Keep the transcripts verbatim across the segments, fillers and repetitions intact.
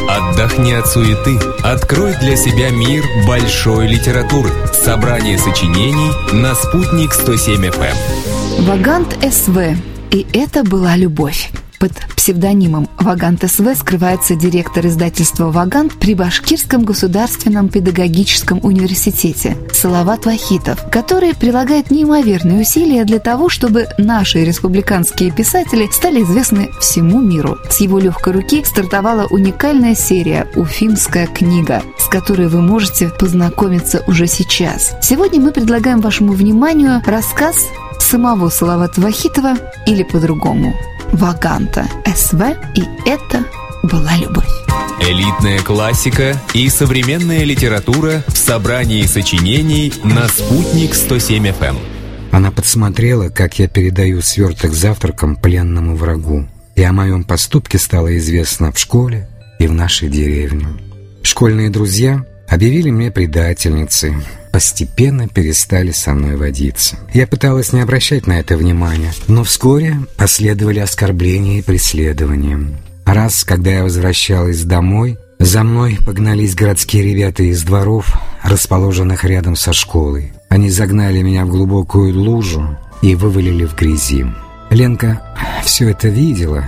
Отдохни от суеты. Открой для себя мир большой литературы. Собрание сочинений на «Спутник сто семь эф эм». Вагант СВ. И это была любовь. Под псевдонимом Вагант СВ скрывается директор издательства «Вагант» при Башкирском государственном педагогическом университете Салават Вахитов, который прилагает неимоверные усилия для того, чтобы наши республиканские писатели стали известны всему миру. С его легкой руки стартовала уникальная серия «Уфимская книга», с которой вы можете познакомиться уже сейчас. Сегодня мы предлагаем вашему вниманию рассказ самого Салавата Вахитова или по-другому Ваганта СВ, и это была любовь. Элитная классика и современная литература в собрании сочинений на «Спутник сто семь эф эм». Она подсмотрела, как я передаю сверток завтраком пленному врагу, и о моем поступке стало известно в школе и в нашей деревне. Школьные друзья объявили мне предательницей, постепенно перестали со мной водиться. Я пыталась не обращать на это внимания, но вскоре последовали оскорбления и преследования. Раз, когда я возвращалась домой, за мной погнались городские ребята из дворов, расположенных рядом со школой. Они загнали меня в глубокую лужу и вывалили в грязи. Ленка все это видела,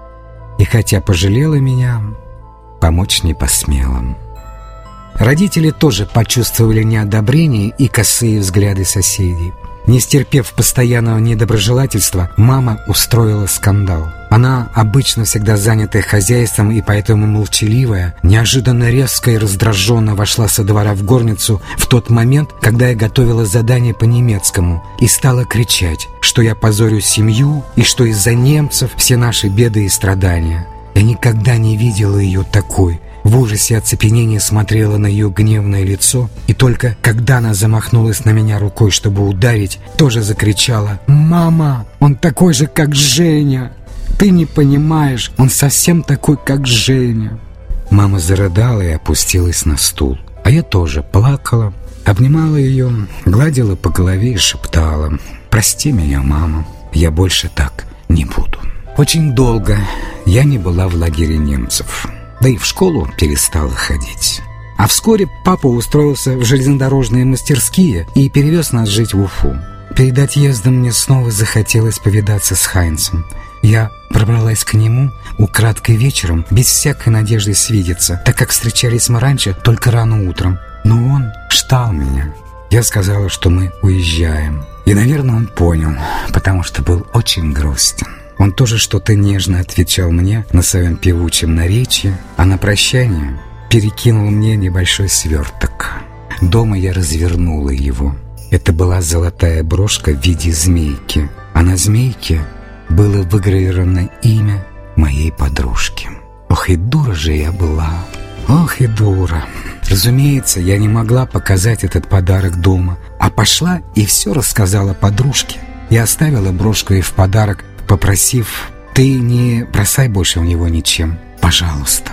и хотя пожалела меня, помочь не посмела. Родители тоже почувствовали неодобрение и косые взгляды соседей. Не стерпев постоянного недоброжелательства, мама устроила скандал. Она, обычно всегда занятая хозяйством и поэтому молчаливая, неожиданно резко и раздраженно вошла со двора в горницу в тот момент, когда я готовила задание по немецкому, и стала кричать, что я позорю семью и что из-за немцев все наши беды и страдания. Я никогда не видела ее такой. В ужасе и оцепенении смотрела на ее гневное лицо, и только когда она замахнулась на меня рукой, чтобы ударить, тоже закричала: «Мама, он такой же, как Женя! Ты не понимаешь, он совсем такой, как Женя!» Мама зарыдала и опустилась на стул, а я тоже плакала, обнимала ее, гладила по голове и шептала: «Прости меня, мама, я больше так не буду». Очень долго я не была в лагере немцев. Да и в школу перестала ходить. А вскоре папа устроился в железнодорожные мастерские и перевез нас жить в Уфу. Перед отъездом мне снова захотелось повидаться с Хайнцем. Я пробралась к нему украдкой вечером, без всякой надежды свидеться, так как встречались мы раньше только рано утром. Но он ждал меня. Я сказала, что мы уезжаем. И, наверное, он понял, потому что был очень грустен. Он тоже что-то нежно отвечал мне на своем певучем наречии, а на прощание перекинул мне небольшой сверток. Дома я развернула его. Это была золотая брошка в виде змейки, а на змейке было выгравировано имя моей подружки. Ох, и дура же я была! Ох, и дура! Разумеется, я не могла показать этот подарок дома, а пошла и все рассказала подружке. Я оставила брошку ей в подарок, попросив: «Ты не бросай больше в него ничем, пожалуйста».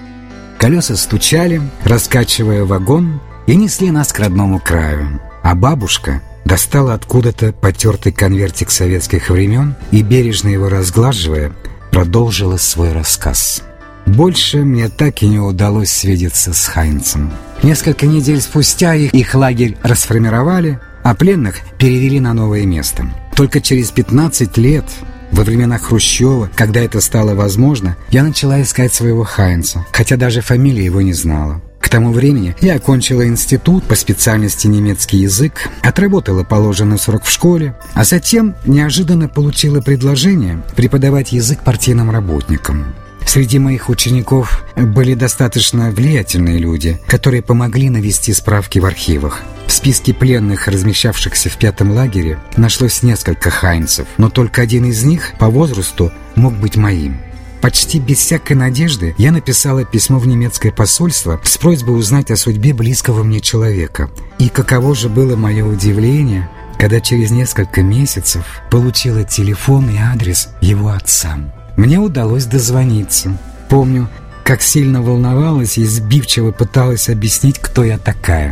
Колеса стучали, раскачивая вагон, и несли нас к родному краю. А бабушка достала откуда-то потертый конвертик советских времен и, бережно его разглаживая, продолжила свой рассказ. Больше мне так и не удалось свидеться с Хайнцем. Несколько недель спустя их, их лагерь расформировали, а пленных перевели на новое место. Только через пятнадцать лет, во времена Хрущева, когда это стало возможно, я начала искать своего Хайнца, хотя даже фамилии его не знала. К тому времени я окончила институт по специальности немецкий язык, отработала положенный срок в школе, а затем неожиданно получила предложение преподавать язык партийным работникам. Среди моих учеников были достаточно влиятельные люди, которые помогли навести справки в архивах. В списке пленных, размещавшихся в пятом лагере, нашлось несколько Хайнцев, но только один из них по возрасту мог быть моим. Почти без всякой надежды я написала письмо в немецкое посольство с просьбой узнать о судьбе близкого мне человека. И каково же было мое удивление, когда через несколько месяцев получила телефон и адрес его отца. Мне удалось дозвониться. Помню, как сильно волновалась и сбивчиво пыталась объяснить, кто я такая.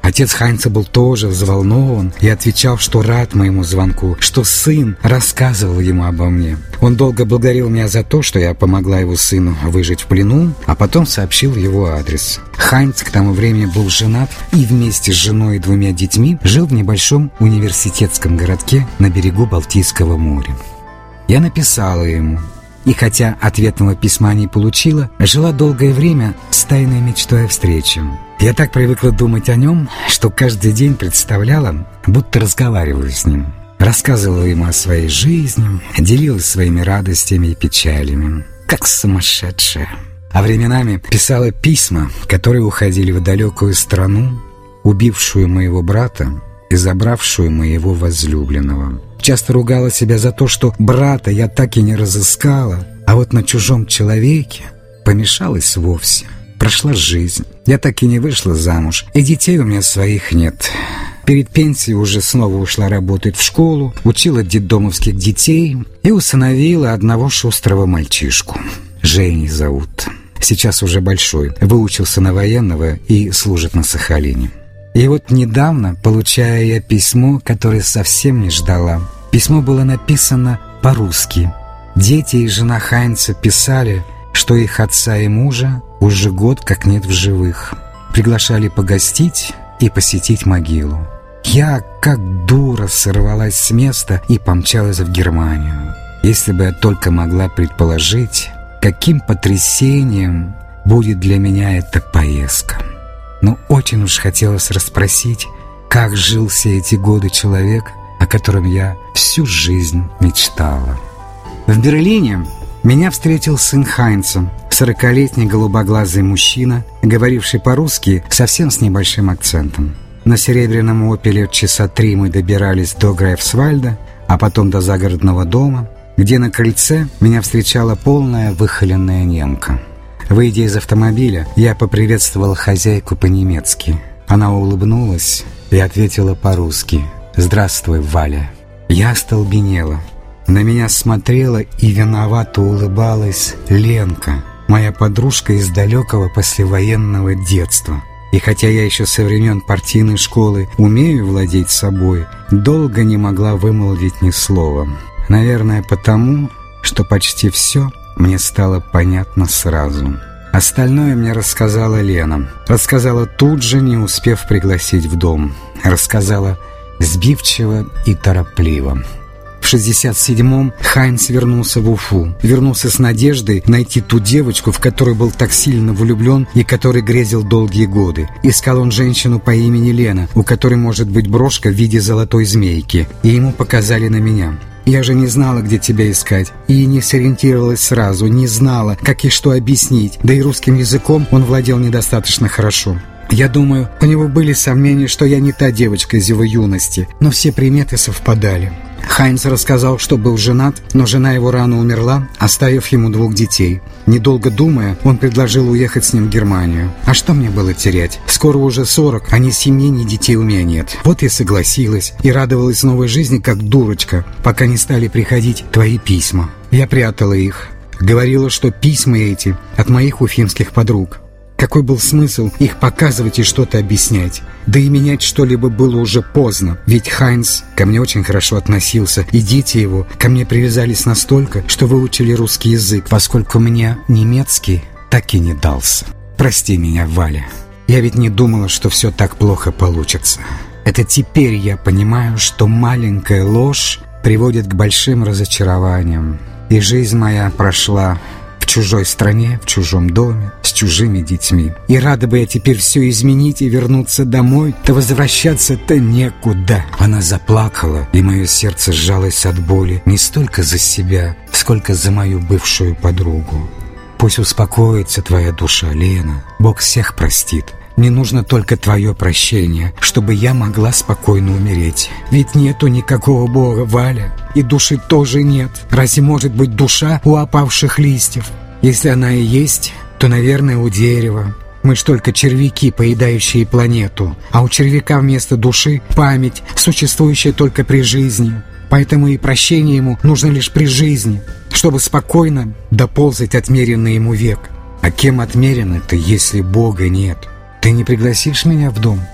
Отец Хайнца был тоже взволнован и отвечал, что рад моему звонку, что сын рассказывал ему обо мне. Он долго благодарил меня за то, что я помогла его сыну выжить в плену, а потом сообщил его адрес. Хайнц к тому времени был женат и вместе с женой и двумя детьми жил в небольшом университетском городке на берегу Балтийского моря. Я написала ему, и хотя ответного письма не получила, жила долгое время с тайной мечтой о встрече. Я так привыкла думать о нем, что каждый день представляла, будто разговариваю с ним. Рассказывала ему о своей жизни, делилась своими радостями и печалями, как сумасшедшая. А временами писала письма, которые уходили в далекую страну, убившую моего брата и забравшую моего возлюбленного. Часто ругала себя за то, что брата я так и не разыскала, а вот на чужом человеке помешалась вовсе. Прошла жизнь, я так и не вышла замуж, и детей у меня своих нет. Перед пенсией уже снова ушла работать в школу, учила детдомовских детей и усыновила одного шустрого мальчишку. Женей зовут. Сейчас уже большой, выучился на военного и служит на Сахалине. И вот недавно, получая я письмо, которое совсем не ждала. Письмо было написано по-русски. Дети и жена Хайнца писали, что их отца и мужа уже год как нет в живых. Приглашали погостить и посетить могилу. Я, как дура, сорвалась с места и помчалась в Германию. Если бы я только могла предположить, каким потрясением будет для меня эта поездка. Но очень уж хотелось расспросить, как жил все эти годы человек, о котором я всю жизнь мечтала. В Берлине меня встретил сын Хайнца, сорокалетний голубоглазый мужчина, говоривший по-русски совсем с небольшим акцентом. На серебряном «Опеле» часа три мы добирались до Грейфсвальда, а потом до загородного дома, где на крыльце меня встречала полная выхоленная немка. Выйдя из автомобиля, я поприветствовал хозяйку по-немецки. Она улыбнулась и ответила по-русски: «Здравствуй, Валя». Я остолбенела. На меня смотрела и виновато улыбалась Ленка, моя подружка из далекого послевоенного детства. И хотя я еще со времен партийной школы умею владеть собой, долго не могла вымолвить ни слова. Наверное, потому, что почти все мне стало понятно сразу. Остальное мне рассказала Лена. Рассказала тут же, не успев пригласить в дом. Рассказала сбивчиво и торопливо. В шестьдесят седьмом Хайнц вернулся в Уфу. Вернулся с надеждой найти ту девочку, в которую был так сильно влюблен и которой грезил долгие годы. Искал он женщину по имени Лена, у которой может быть брошка в виде золотой змейки. И ему показали на меня. Я же не знала, где тебя искать, и не сориентировалась сразу, не знала, как и что объяснить, да и русским языком он владел недостаточно хорошо. Я думаю, у него были сомнения, что я не та девочка из его юности, но все приметы совпадали. Хайнц рассказал, что был женат, но жена его рано умерла, оставив ему двух детей. Недолго думая, он предложил уехать с ним в Германию. А что мне было терять? Скоро уже сорок, а ни семьи, ни детей у меня нет. Вот я согласилась и радовалась новой жизни, как дурочка, пока не стали приходить твои письма. Я прятала их. Говорила, что письма эти от моих уфимских подруг. Какой был смысл их показывать и что-то объяснять? Да и менять что-либо было уже поздно, ведь Хайнц ко мне очень хорошо относился, и дети его ко мне привязались настолько, что выучили русский язык, поскольку мне немецкий так и не дался. Прости меня, Валя. Я ведь не думала, что все так плохо получится. Это теперь я понимаю, что маленькая ложь приводит к большим разочарованиям. И жизнь моя прошла в чужой стране, в чужом доме, с чужими детьми. И рада бы я теперь все изменить и вернуться домой, да возвращаться-то некуда. Она заплакала, и мое сердце сжалось от боли не столько за себя, сколько за мою бывшую подругу. Пусть успокоится твоя душа, Лена. Бог всех простит. Мне нужно только твое прощение, чтобы я могла спокойно умереть. Ведь нету никакого Бога, Валя, и души тоже нет. Разве может быть душа у опавших листьев? Если она и есть, то, наверное, у дерева. Мы ж только червяки, поедающие планету, а у червяка вместо души память, существующая только при жизни. Поэтому и прощение ему нужно лишь при жизни, чтобы спокойно доползать отмеренный ему век. А кем отмерено-то, если Бога нет? Ты не пригласишь меня в дом?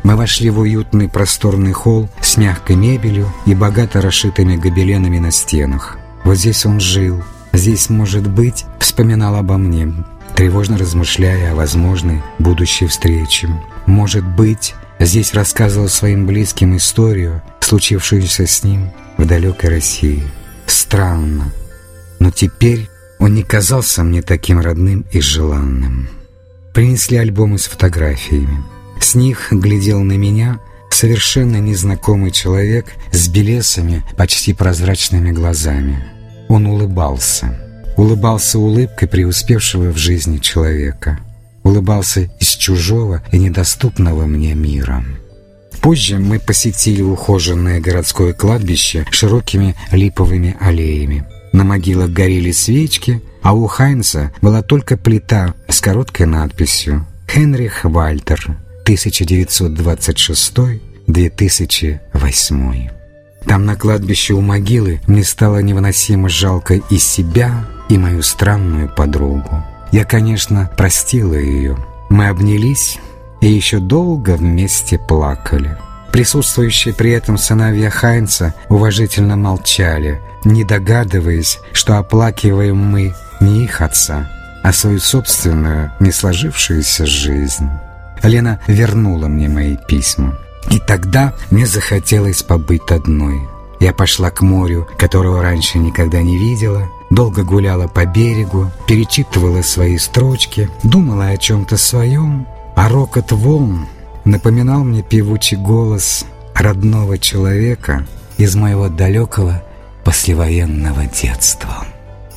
Мы вошли в уютный просторный холл с мягкой мебелью и богато расшитыми гобеленами на стенах. Вот здесь он жил, здесь, может быть, вспоминал обо мне, тревожно размышляя о возможной будущей встрече. Может быть, здесь рассказывал своим близким историю, случившуюся с ним в далекой России. Странно, но теперь он не казался мне таким родным и желанным. Принесли альбомы с фотографиями. С них глядел на меня совершенно незнакомый человек с белесыми, почти прозрачными глазами. Он улыбался. Улыбался улыбкой преуспевшего в жизни человека. Улыбался из чужого и недоступного мне мира. Позже мы посетили ухоженное городское кладбище широкими липовыми аллеями. На могилах горели свечки, а у Хайнца была только плита с короткой надписью «Хенрих Вальтер, тысяча девятьсот двадцать шестой — две тысячи восьмой». Там на кладбище у могилы мне стало невыносимо жалко и себя, и мою странную подругу. Я, конечно, простила ее. Мы обнялись и еще долго вместе плакали. Присутствующие при этом сыновья Хайнца уважительно молчали, не догадываясь, что оплакиваем мы не их отца, а свою собственную не сложившуюся жизнь. Лена вернула мне мои письма. И тогда мне захотелось побыть одной. Я пошла к морю, которого раньше никогда не видела, долго гуляла по берегу, перечитывала свои строчки, думала о чем-то своем, а рокот волн напоминал мне певучий голос родного человека из моего далекого послевоенного детства.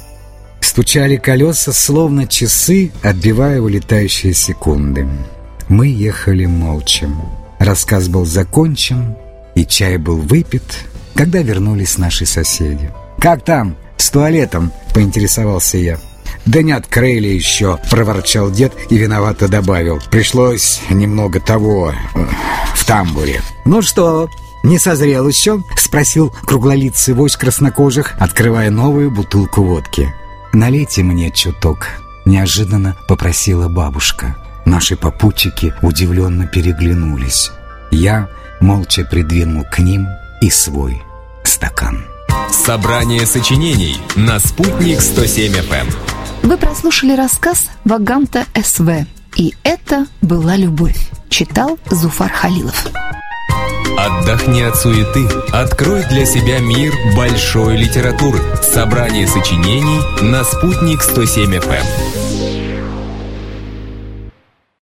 Стучали колеса, словно часы, отбивая улетающие секунды. Мы ехали молча. Рассказ был закончен, и чай был выпит, когда вернулись наши соседи. «Как там? С туалетом?» — поинтересовался я. «Да не открыли еще», — проворчал дед и виновато добавил. «Пришлось немного того в тамбуре». «Ну что, не созрел еще?» — спросил круглолицый вождь краснокожих, открывая новую бутылку водки. «Налейте мне чуток», — неожиданно попросила бабушка. Наши попутчики удивленно переглянулись. Я молча придвинул к ним и свой стакан. Собрание сочинений на «Спутник сто семь эф эм». Вы прослушали рассказ Ваганта эс вэ. И это была любовь. Читал Зуфар Халилов. Отдохни от суеты, открой для себя мир большой литературы. Собрание сочинений на «Спутник сто семь эф эм».